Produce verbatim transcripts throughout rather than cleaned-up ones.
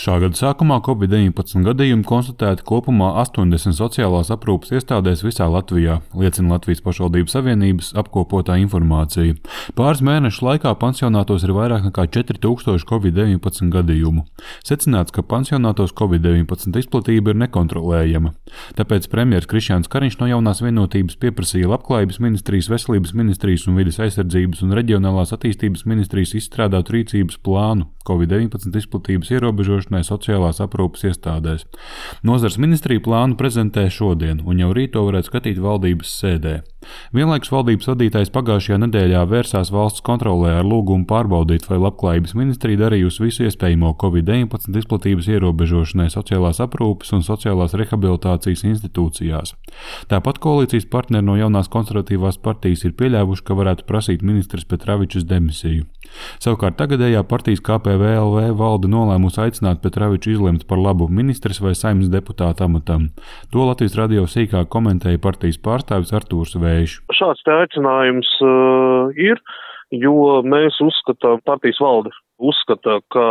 Šā gada sākumā covid deviņpadsmit gadījumi konstatēti kopumā astoņdesmit sociālās aprūpes iestādēs visā Latvijā, liecina Latvijas pašvaldību savienības apkopotā informācija. Pāris mēnešu laikā pansionātos ir vairāk nekā četri tūkstoši covid deviņpadsmit gadījumu. Secināts, ka pansionātos covid deviņpadsmit izplatība ir nekontrolējama. Tāpēc premjers Krišjāns Kariņš no Jaunās Vienotības pieprasīja Labklājības ministrijas, Veselības ministrijas un Vides aizsardzības un Reģionālās attīstības ministrijas izstrādāt rīcības plānu covid deviņpadsmit izplatības ierobežošanai sociālās aprūpes iestādēs. Nozars ministrija plānu prezentē šodien, un jau rīt to varētu skatīt valdības sēdē. Vienlaikus valdības vadītājs pagājušajā nedēļā vērsās valsts kontrolē ar lūgumu pārbaudīt, vai Labklājības ministrija darījusi visu iespējamo covid deviņpadsmit izplatības ierobežošanai sociālās aprūpes un sociālās rehabilitācijas institūcijās. Tāpat koalīcijas partneri no Jaunās konservatīvās partijas ir pieļāvuši, ka varētu prasīt ministres Petravičas demisiju. Savukārt tagadējā partijas K P V L V valde nolēmusi aicināt Petraviču izlemt par labu ministres vai Saeimas deputāta amatam. To Latvijas radio sīkāk komentēja partijas pārstāvis Artūrs Vējš. Šāds te aicinājums uh, ir, jo mēs uzskatām, partijas valde uzskata, ka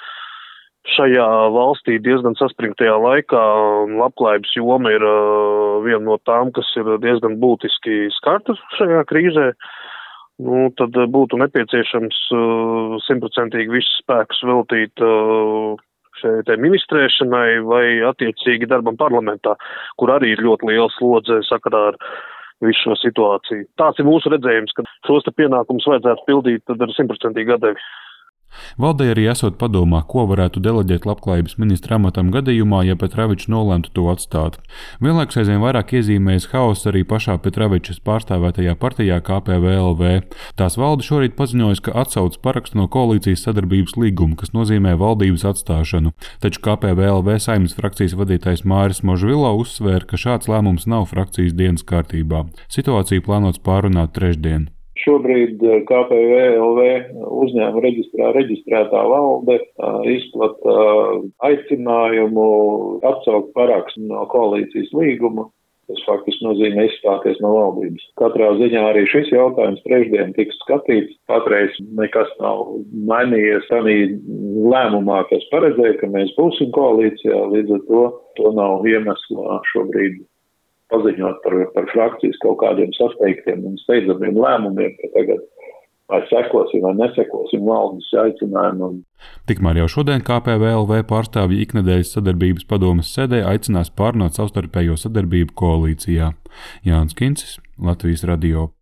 šajā valstī diezgan saspringtajā laikā labklājības joma ir uh, viena no tām, kas ir diezgan būtiski skarta šajā krīzē. Nu, tad būtu nepieciešams uh, simtprocentīgi visus spēkus veltīt uh, šeit ministrēšanai vai attiecīgi darbam parlamentā, kur arī ir ļoti liela slodze sakarā ar visu šo situāciju. Tāds ir mūsu redzējums, ka šos te pienākumus vajadzētu pildīt tad ar simtprocentīgi atdevi. Valdei arī esot padomā, ko varētu deleģēt Labklājības ministra amatam gadījumā, ja Petravičs nolemtu to atstāt. Vienlaikus aizvien vairāk iezīmējas haoss arī pašā Petravičas pārstāvētajā partijā K P V L V. Tās valde šorīt paziņojusi, ka atsauc parakstu no koalīcijas sadarbības līguma, kas nozīmē valdības atstāšanu. Taču K P V L V Saeimas frakcijas vadītājs Māris Možvilo uzsvēra, ka šāds lēmums nav frakcijas dienas kārtībā. Situāciju plānots pārunāt trešdien. Šobrīd K P V L V uzņēmuma reģistrā reģistrētā valde izplata aicinājumu atsaukt parakstu no koalīcijas līguma. Tas faktiski nozīmē izstāties no valdības. Katrā ziņā arī šis jautājums trešdien tiks skatīts. Patreiz nekas nav mainījies tādā lēmumā, kas paredzēja, ka mēs būsim koalīcijā, līdz ar to, to nav iemesla šobrīd paziņot par, par frakcijas kaut kādiem sasteigtiem un steidzamiem lēmumiem, ka tagad vai sekosim vai nesekosim valdes aicinājumam. Tikmēr jau šodien K P V L V pārstāvji iknedēļas sadarbības padomes sēdē aicinās pārunāt savstarpējo sadarbību koalīcijā. Jānis Kincis, Latvijas radio.